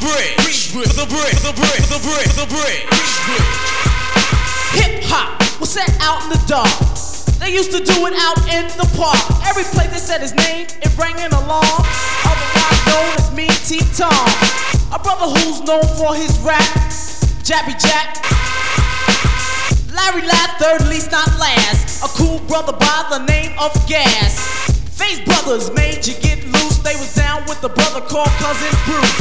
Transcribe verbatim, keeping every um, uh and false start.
bridge, for the bridge, for the bridge, for the bridge, for the bridge. Hip hop was set out in the dark. They used to do it out in the park. Every place they said his name, it rang an alarm. Otherwise known as Mean T Tom. A brother who's known for his rap, Jabby Jack, Larry Ladd, third least not last. A cool brother by the name of Gas. Face Brothers made you get loose. They was down with the brother called Cousin Bruce.